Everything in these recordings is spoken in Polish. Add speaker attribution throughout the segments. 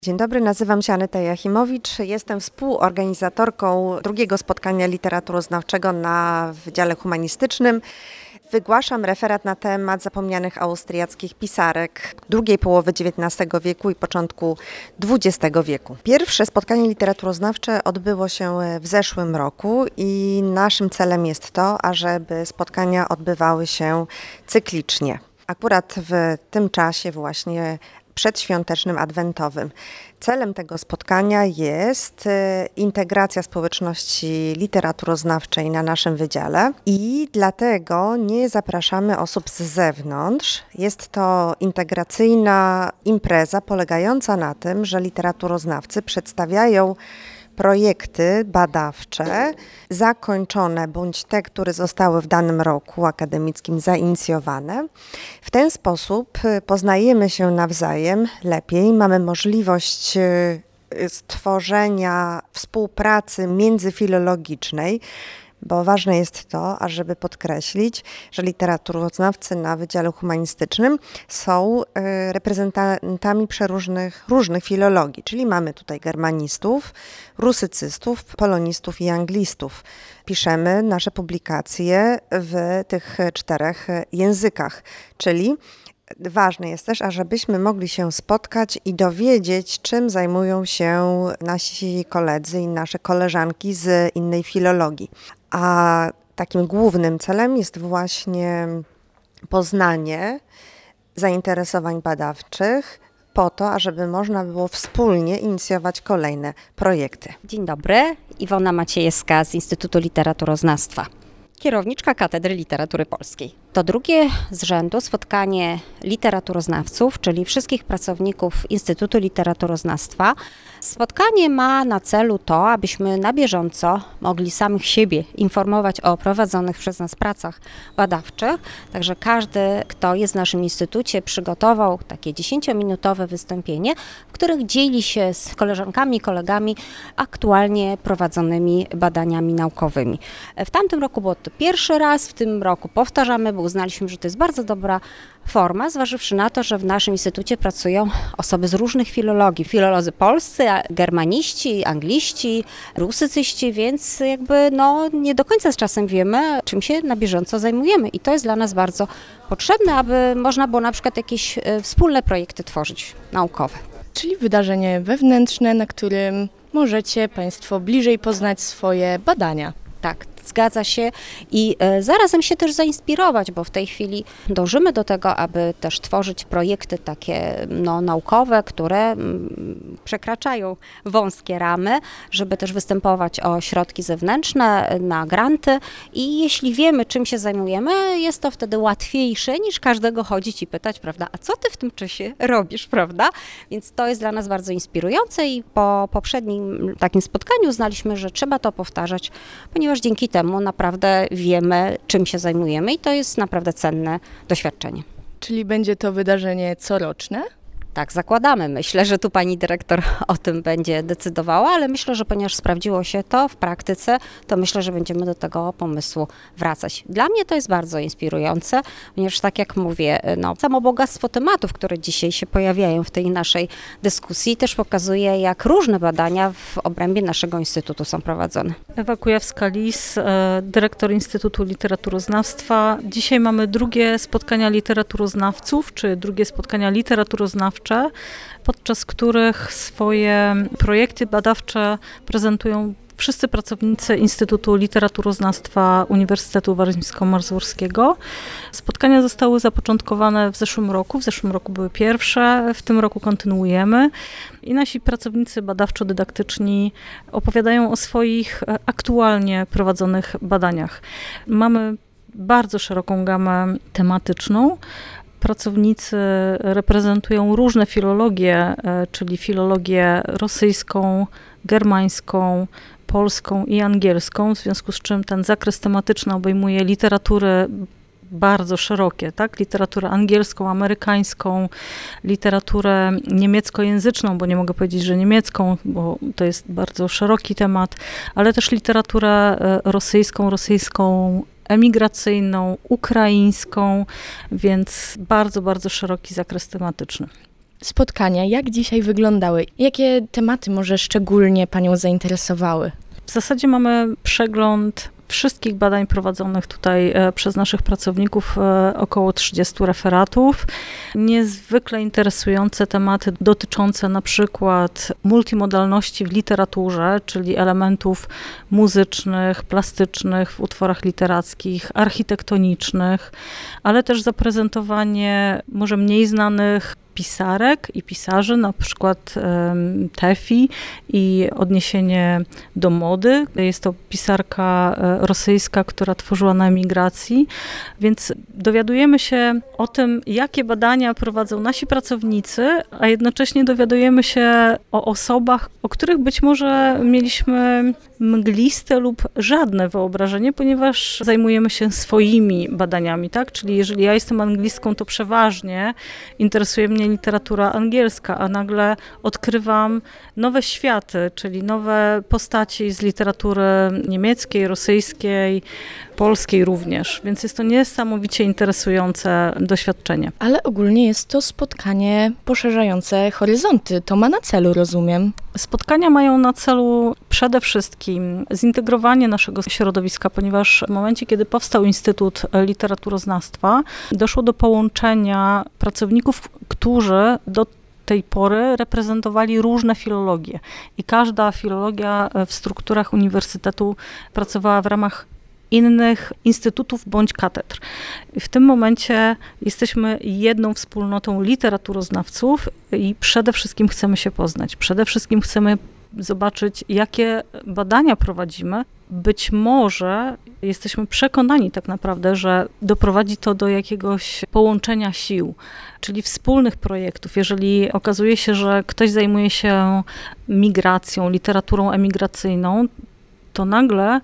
Speaker 1: Dzień dobry, nazywam się Aneta Jachimowicz. Jestem współorganizatorką drugiego spotkania literaturoznawczego na Wydziale Humanistycznym. Wygłaszam referat na temat zapomnianych austriackich pisarek drugiej połowy XIX wieku i początku XX wieku. Pierwsze spotkanie literaturoznawcze odbyło się w zeszłym roku i naszym celem jest to, ażeby spotkania odbywały się cyklicznie. Akurat w tym czasie właśnie przedświątecznym, adwentowym. Celem tego spotkania jest integracja społeczności literaturoznawczej na naszym wydziale i dlatego nie zapraszamy osób z zewnątrz. Jest to integracyjna impreza polegająca na tym, że literaturoznawcy przedstawiają projekty badawcze zakończone bądź te, które zostały w danym roku akademickim zainicjowane. W ten sposób poznajemy się nawzajem lepiej, mamy możliwość stworzenia współpracy międzyfilologicznej, bo ważne jest to, ażeby podkreślić, że literaturoznawcy na Wydziale Humanistycznym są reprezentantami różnych filologii, czyli mamy tutaj germanistów, rusycystów, polonistów i anglistów. Piszemy nasze publikacje w tych 4 językach, czyli ważne jest też, ażebyśmy mogli się spotkać i dowiedzieć, czym zajmują się nasi koledzy i nasze koleżanki z innej filologii. A takim głównym celem jest właśnie poznanie zainteresowań badawczych po to, ażeby można było wspólnie inicjować kolejne projekty.
Speaker 2: Dzień dobry, Iwona Maciejewska z Instytutu Literaturoznawstwa, kierowniczka Katedry Literatury Polskiej. To drugie z rzędu spotkanie literaturoznawców, czyli wszystkich pracowników Instytutu Literaturoznawstwa. Spotkanie ma na celu to, abyśmy na bieżąco mogli samych siebie informować o prowadzonych przez nas pracach badawczych. Także każdy, kto jest w naszym instytucie, przygotował takie 10-minutowe wystąpienie, w których dzieli się z koleżankami i kolegami aktualnie prowadzonymi badaniami naukowymi. W tamtym roku było to pierwszy raz, w tym roku powtarzamy, bo uznaliśmy, że to jest bardzo dobra forma, zważywszy na to, że w naszym instytucie pracują osoby z różnych filologii. Filolodzy polscy, germaniści, angliści, rusycyści, więc nie do końca z czasem wiemy, czym się na bieżąco zajmujemy. I to jest dla nas bardzo potrzebne, aby można było na przykład jakieś wspólne projekty tworzyć naukowe.
Speaker 3: Czyli wydarzenie wewnętrzne, na którym możecie Państwo bliżej poznać swoje badania.
Speaker 2: Tak, zgadza się i zarazem się też zainspirować, bo w tej chwili dążymy do tego, aby też tworzyć projekty takie naukowe, które przekraczają wąskie ramy, żeby też występować o środki zewnętrzne, na granty i jeśli wiemy, czym się zajmujemy, jest to wtedy łatwiejsze niż każdego chodzić i pytać, prawda, a co ty w tym czasie robisz, prawda? Więc to jest dla nas bardzo inspirujące i po poprzednim takim spotkaniu uznaliśmy, że trzeba to powtarzać, ponieważ dzięki temu naprawdę wiemy, czym się zajmujemy i to jest naprawdę cenne doświadczenie.
Speaker 3: Czyli będzie to wydarzenie coroczne?
Speaker 2: Tak, zakładamy. Myślę, że tu pani dyrektor o tym będzie decydowała, ale myślę, że ponieważ sprawdziło się to w praktyce, to myślę, że będziemy do tego pomysłu wracać. Dla mnie to jest bardzo inspirujące, ponieważ tak jak mówię, samo bogactwo tematów, które dzisiaj się pojawiają w tej naszej dyskusji, też pokazuje, jak różne badania w obrębie naszego instytutu są prowadzone.
Speaker 4: Ewa Kujawska-Lis, dyrektor Instytutu Literaturoznawstwa. Dzisiaj mamy drugie spotkania literaturoznawców, czy drugie spotkania literaturoznawcze, podczas których swoje projekty badawcze prezentują wszyscy pracownicy Instytutu Literaturoznawstwa Uniwersytetu Warmińsko-Mazurskiego. Spotkania zostały zapoczątkowane w zeszłym roku. W zeszłym roku były pierwsze, w tym roku kontynuujemy. I nasi pracownicy badawczo-dydaktyczni opowiadają o swoich aktualnie prowadzonych badaniach. Mamy bardzo szeroką gamę tematyczną. Pracownicy reprezentują różne filologie, czyli filologię rosyjską, germańską, polską i angielską, w związku z czym ten zakres tematyczny obejmuje literatury bardzo szerokie, tak? Literaturę angielską, amerykańską, literaturę niemieckojęzyczną, bo nie mogę powiedzieć, że niemiecką, bo to jest bardzo szeroki temat, ale też literaturę rosyjską emigracyjną, ukraińską, więc bardzo, bardzo szeroki zakres tematyczny.
Speaker 3: spotkania, jak dzisiaj wyglądały? Jakie tematy może szczególnie Panią zainteresowały?
Speaker 4: W zasadzie mamy przegląd wszystkich badań prowadzonych tutaj przez naszych pracowników, około 30 referatów. Niezwykle interesujące tematy dotyczące na przykład multimodalności w literaturze, czyli elementów muzycznych, plastycznych w utworach literackich, architektonicznych, ale też zaprezentowanie może mniej znanych pisarek i pisarzy, na przykład Tefi i odniesienie do mody. Jest to pisarka rosyjska, która tworzyła na emigracji, więc dowiadujemy się o tym, jakie badania prowadzą nasi pracownicy, a jednocześnie dowiadujemy się o osobach, o których być może mieliśmy mgliste lub żadne wyobrażenie, ponieważ zajmujemy się swoimi badaniami, tak? Czyli jeżeli ja jestem anglistką, to przeważnie interesuje mnie literatura angielska, a nagle odkrywam nowe światy, czyli nowe postaci z literatury niemieckiej, rosyjskiej, polskiej również, więc jest to niesamowicie interesujące doświadczenie.
Speaker 3: Ale ogólnie jest to spotkanie poszerzające horyzonty. To ma na celu, rozumiem.
Speaker 4: Spotkania mają na celu przede wszystkim zintegrowanie naszego środowiska, ponieważ w momencie, kiedy powstał Instytut Literaturoznawstwa, doszło do połączenia pracowników, którzy do tej pory reprezentowali różne filologie i każda filologia w strukturach uniwersytetu pracowała w ramach innych instytutów bądź katedr. W tym momencie jesteśmy jedną wspólnotą literaturoznawców i przede wszystkim chcemy się poznać. Przede wszystkim chcemy zobaczyć, jakie badania prowadzimy. Być może jesteśmy przekonani tak naprawdę, że doprowadzi to do jakiegoś połączenia sił, czyli wspólnych projektów. Jeżeli okazuje się, że ktoś zajmuje się migracją, literaturą emigracyjną, to nagle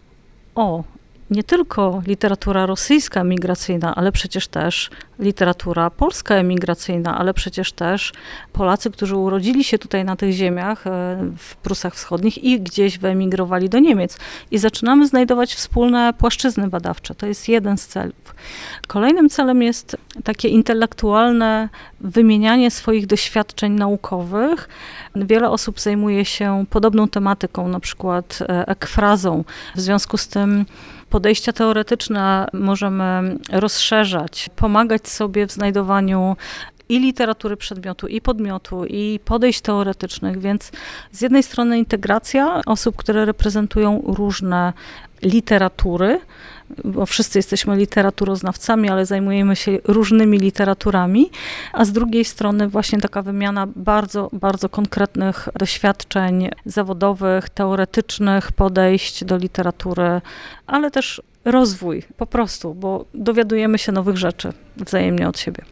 Speaker 4: nie tylko literatura rosyjska emigracyjna, ale przecież też literatura polska emigracyjna, ale przecież też Polacy, którzy urodzili się tutaj na tych ziemiach, w Prusach Wschodnich i gdzieś wyemigrowali do Niemiec. I zaczynamy znajdować wspólne płaszczyzny badawcze. To jest jeden z celów. Kolejnym celem jest takie intelektualne wymienianie swoich doświadczeń naukowych. Wiele osób zajmuje się podobną tematyką, na przykład ekfrazą. W związku z tym podejścia teoretyczne możemy rozszerzać, pomagać sobie w znajdowaniu i literatury przedmiotu, i podmiotu, i podejść teoretycznych, więc z jednej strony integracja osób, które reprezentują różne literatury, bo wszyscy jesteśmy literaturoznawcami, ale zajmujemy się różnymi literaturami, a z drugiej strony właśnie taka wymiana bardzo, bardzo konkretnych doświadczeń zawodowych, teoretycznych podejść do literatury, ale też rozwój po prostu, bo dowiadujemy się nowych rzeczy wzajemnie od siebie.